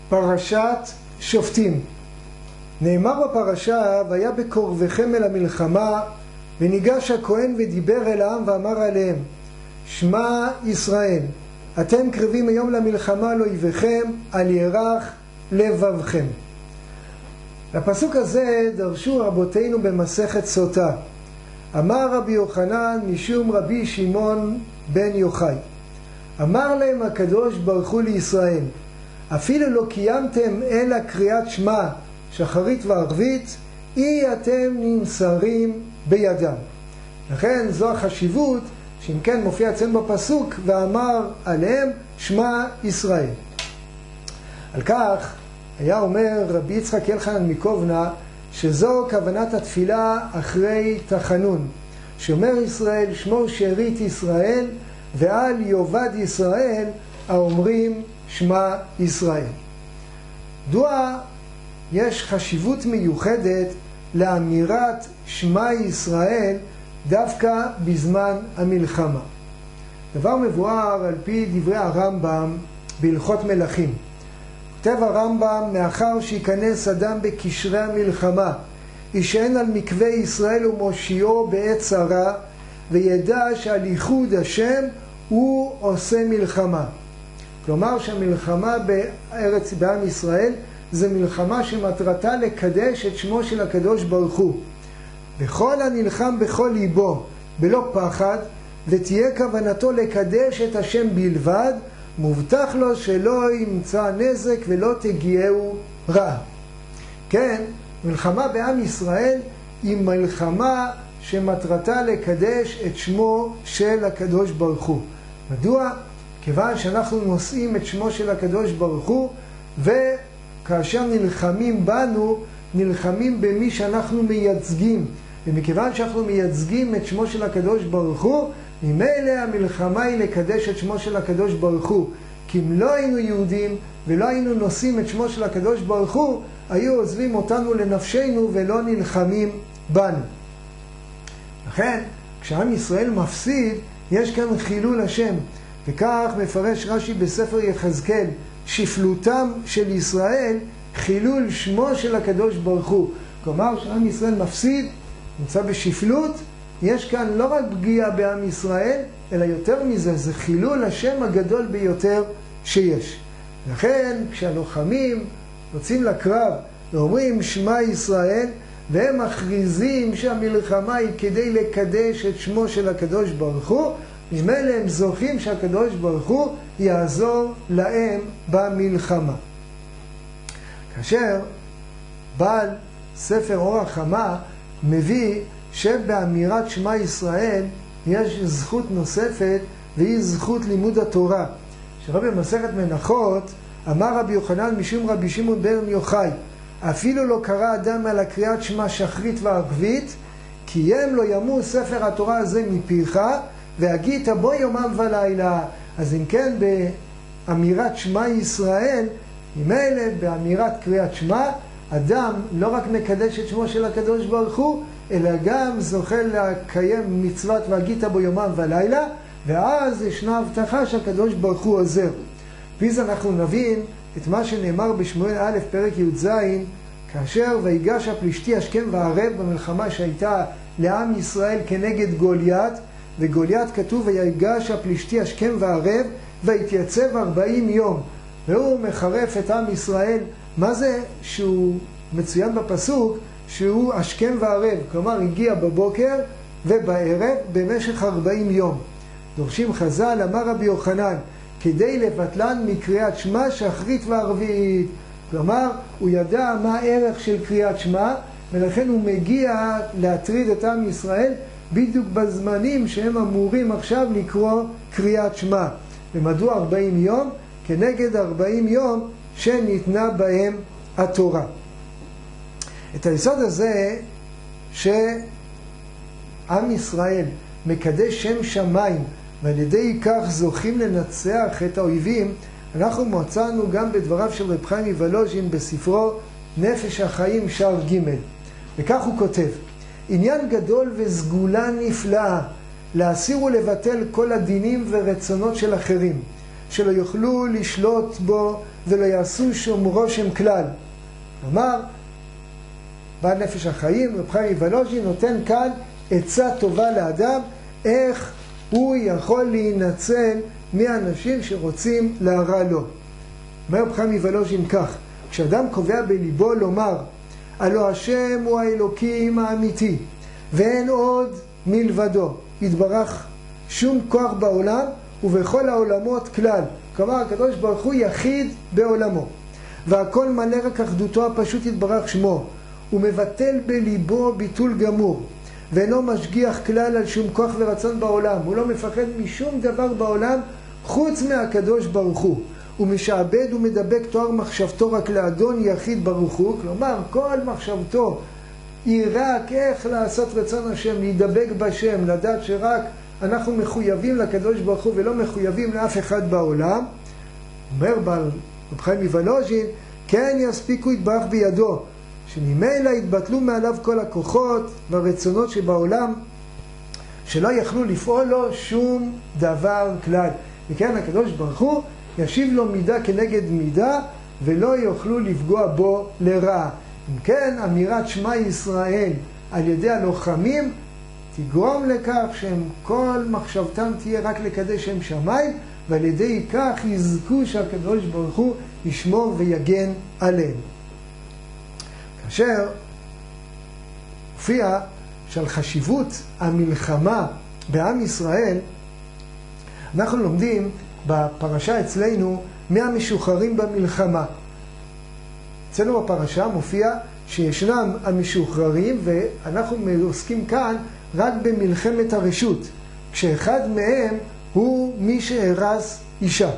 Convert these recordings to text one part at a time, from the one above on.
פרשת שופטים. נאמר בפרשה, והיה בקרבכם אל המלחמה, וניגש הכהן ודיבר אל העם ואמר עליהם, שמע ישראל, אתם קרבים היום למלחמה על אויביכם, אל ירח לבבכם. לפסוק הזה דרשו רבותינו במסכת סוטה. אמר רבי יוחנן משום רבי שמעון בן יוחאי, אמר להם הקדוש ברוך הוא לישראל, אפילו לא קיימתם אלא קריאת שמע שחרית וערבית, אי אתם נמסרים בידם. לכן זו החשיבות שאם כן מופיע אצלנו בפסוק, ואמר עליהם שמע ישראל. על כך היה אומר רבי יצחק אלחנן מקובנה, שזו כוונת התפילה אחרי תחנון, שאומר ישראל שמור שארית ישראל ועל יאבד ישראל האומרים שמע ישראל. מדוע יש חשיבות מיוחדת לאמירת שמע ישראל דווקא בזמן המלחמה? דבר מבואר על פי דברי הרמב"ם בהלכות מלכים. כותב הרמב"ם, מאחר שיכנס אדם בקשרי המלחמה, ישען על מקווה ישראל ומושיעו בעת צרה, וידע שעל ייחוד השם הוא עושה מלחמה. כלומר שהמלחמה בארץ בעם ישראל זה מלחמה שמטרתה לקדש את שמו של הקדוש ברוך הוא. וכל הנלחם בכל ליבו בלא פחד, ותהיה כוונתו לקדש את השם בלבד, מובטח לו שלא ימצא נזק ולא תגיעהו רעה. כן, מלחמה בעם ישראל היא מלחמה שמטרתה לקדש את שמו של הקדוש ברוך הוא. מדוע? כיוון שאנחנו נושאים את שמו של הקדוש ברוך הוא, וכאשר נלחמים בנו, נלחמים במי שאנחנו מייצגים. ומכיוון שאנחנו מייצגים את שמו של הקדוש ברוך הוא, ממילא המלחמה היא לקדש את שמו של הקדוש ברוך הוא. כי אם לא היינו יהודים ולא היינו נושאים את שמו של הקדוש ברוך הוא, היו עוזבים אותנו לנפשנו ולא נלחמים בנו. לכן, כשעם ישראל מפסיד, יש כאן חילול השם. וכך מפרש רש"י בספר יחזקאל, שפלותם של ישראל, חילול שמו של הקדוש ברוך הוא. כלומר, כשעם ישראל מפסיד, נמצא בשפלות, יש כאן לא רק פגיעה בעם ישראל, אלא יותר מזה, זה חילול השם הגדול ביותר שיש. לכן, כשהלוחמים יוצאים לקרב ואומרים שמע ישראל, והם מכריזים שהמלחמה היא כדי לקדש את שמו של הקדוש ברוך הוא, ממילא הם זוכים שהקדוש ברוך הוא יעזור להם במלחמה. כאשר בעל ספר אור החמה מביא שבאמירת שמע ישראל יש זכות נוספת, והיא זכות לימוד התורה. שרבי במסכת מנחות אמר רבי יוחנן משום רבי שמעון בן יוחאי, אפילו לא קרא אדם על הקריאת שמע שחרית וערבית, כי הם לא ימו ספר התורה הזה מפיך, והגית בו יומם ולילה. אז אם כן, באמירת שמע ישראל, ממילא באמירת קריאת שמע, אדם לא רק מקדש את שמו של הקדוש ברוך הוא, אלא גם זוכה לקיים מצוות והגית בו יומם ולילה, ואז ישנה הבטחה שהקדוש ברוך הוא עוזר. פיז אנחנו נבין את מה שנאמר בשמואל א' פרק י"ז, כאשר ויגש הפלישתי השכם והערב במלחמה שהייתה לעם ישראל כנגד גוליית, וגוליית כתוב ויגש הפלישתי השכם והערב והתייצב 40 יום, והוא מחרף את עם ישראל. מה זה שהוא מצוין בפסוק שהוא השכם והערב? כלומר הגיע בבוקר ובערב במשך 40 יום. דורשים חז"ל, אמר רבי יוחנן, כדי לבטלן מקריאת שמע שחרית וערבית. כלומר, הוא ידע מה הערך של קריאת שמע, ולכן הוא מגיע להטריד את עם ישראל בדיוק בזמנים שהם אמורים עכשיו לקרוא קריאת שמע. ומדוע 40 יום? כנגד 40 יום שניתנה בהם התורה. את היסוד הזה שעם ישראל מקדש שם שמיים, ועל ידי כך זוכים לנצח את האויבים, אנחנו מצאנו גם בדבריו של רב חיים מוולוז'ין בספרו נפש החיים שער ג', וכך הוא כותב, עניין גדול וסגולה נפלאה להסיר ולבטל כל הדינים ורצונות של אחרים, שלא יוכלו לשלוט בו ולא יעשו שום רושם כלל. כלומר, בעל נפש החיים, רב חיים מוולוז'ין, נותן כאן עצה טובה לאדם, איך הוא יכול להינצל מאנשים שרוצים להרע לו. אומר רב חיים מוולוז'ין כך, כשאדם קובע בליבו לומר, הלא השם הוא האלוקים האמיתי, ואין עוד מלבדו, יתברך שום כוח בעולם ובכל העולמות כלל. כלומר, הקדוש ברוך הוא יחיד בעולמו, והכל מלא רק אחדותו הפשוט יתברך שמו. הוא מבטל בליבו ביטול גמור, ואינו משגיח כלל על שום כוח ורצון בעולם. הוא לא מפחד משום דבר בעולם חוץ מהקדוש ברוך הוא. הוא משעבד ומדבק תואר מחשבתו רק לאדון יחיד ברוך הוא. כלומר, כל מחשבתו היא רק איך לעשות רצון השם, להידבק בשם, לדעת שרק אנחנו מחויבים לקדוש ברוך הוא ולא מחויבים לאף אחד בעולם. אומר בעל רב חיים מוולוז'ין, כן יספיקו יתברך בידו, שממילא יתבטלו מעליו כל הכוחות והרצונות שבעולם, שלא יכלו לפעול לו שום דבר כלל. וכן הקדוש ברוך הוא ישיב לו מידה כנגד מידה, ולא יוכלו לפגוע בו לרע. אם כן, אמירת שמע ישראל על ידי הלוחמים תגרום לכך שהם כל מחשבתם תהיה רק לקדש שם שמיים, ועל ידי כך יזכו שהקדוש ברוך הוא ישמור ויגן עליהם. כאשר הופיע שעל חשיבות המלחמה בעם ישראל, אנחנו לומדים בפרשה אצלנו מהמשוחררים במלחמה. אצלנו בפרשה מופיע שישנם המשוחררים, ואנחנו עוסקים כאן רק במלחמת הרשות, כשאחד מהם הוא מי שהרס אישה.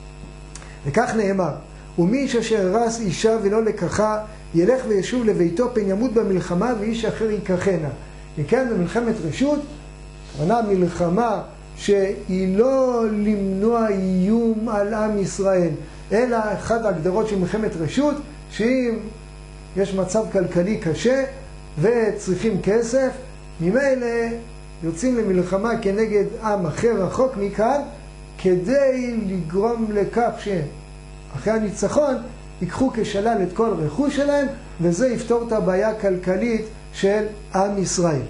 וכך נאמר, ומי שהרס אישה ולא לקחה, ילך וישוב לביתו פן ימות במלחמה ואיש אחר ייקחנה. וכן במלחמת רשות, כוונה מלחמה שהיא לא למנוע איום על עם ישראל, אלא אחת ההגדרות של מלחמת רשות, שאם יש מצב כלכלי קשה וצריכים כסף, ממילא יוצאים למלחמה כנגד עם אחר רחוק מכאן, כדי לגרום לכך שאחרי הניצחון ייקחו כשלל את כל רכוש שלהם, וזה יפתור את הבעיה הכלכלית של עם ישראל.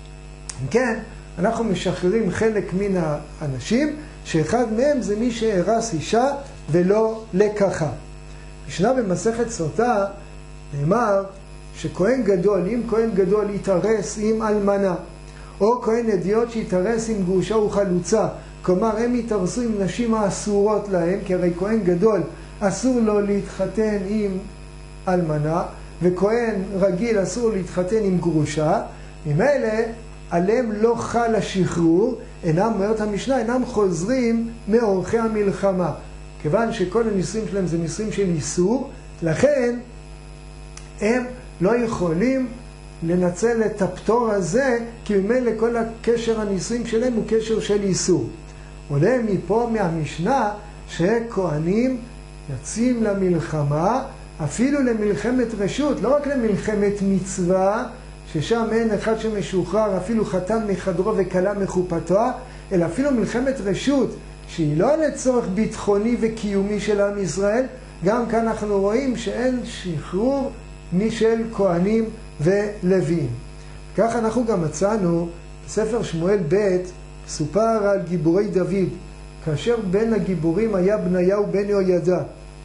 כן, אנחנו משחררים חלק מן האנשים, שאחד מהם זה מי שהרס אישה ולא לקחה. משנה במסכת סוטה נאמר שכהן גדול, אם כהן גדול יתארס עם אלמנה, או כהן אדיוט שיתארס עם גרושה וחלוצה, כלומר הם יתארסו עם נשים האסורות להם, כי הרי כהן גדול אסור לו להתחתן עם אלמנה, וכהן רגיל אסור להתחתן עם גרושה, ממילא עליהם לא חל השחרור, אינם, אומרת המשנה, אינם חוזרים מאורחי המלחמה. כיוון שכל הנישואים שלהם זה נישואים של איסור, לכן הם לא יכולים לנצל את הפטור הזה, כי ממילא כל הקשר הנישואים שלהם הוא קשר של איסור. עולה מפה מהמשנה שכהנים יוצאים למלחמה, אפילו למלחמת רשות, לא רק למלחמת מצווה, ששם אין אחד שמשוחרר, אפילו חתן מחדרו וכלה מחופתו, אלא אפילו מלחמת רשות, שהיא לא לצורך ביטחוני וקיומי של עם ישראל, גם כאן אנחנו רואים שאין שחרור משל כהנים ולוויים. כך אנחנו גם מצאנו בספר שמואל ב' סופר על גיבורי דוד, כאשר בין הגיבורים היה בניהו בן יהוידע.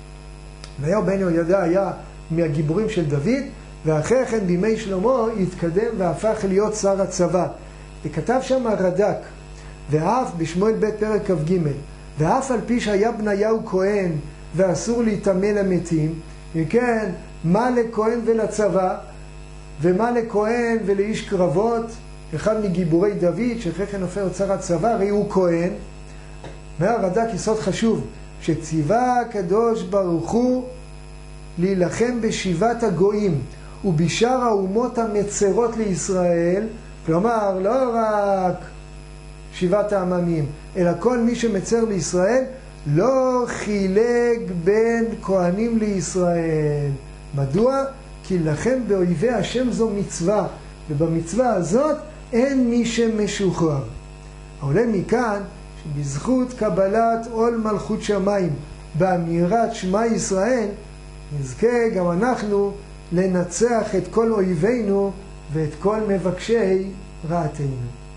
בניהו בן יהוידע היה מהגיבורים של דוד, ואחרי כן בימי שלמה התקדם והפך להיות שר הצבא. וכתב שם הרד"ק, ואף בשמואל ב' פרק כ"ג, ואף על פי שהיה בניהו כהן ואסור להיטמא למתים, וכן, מה לכהן ולצבא, ומה לכהן ולאיש קרבות, אחד מגיבורי דוד, שאחרי כן הופך להיות שר הצבא, הרי הוא כהן. מהרד"ק יסוד חשוב, שציווה הקדוש ברוך הוא להילחם בשיבת הגויים, ובשאר האומות המצרות לישראל, כלומר, לא רק שיבת העממים, אלא כל מי שמצר לישראל, לא חילק בין כהנים לישראל. מדוע? כי לכם באויבי השם זו מצווה, ובמצווה הזאת אין מי שמשוחרר. העולה מכאן שבזכות קבלת עול מלכות שמיים באמירת שמע ישראל, נזכה גם אנחנו לנצח את כל אויבינו ואת כל מבקשי רעתנו.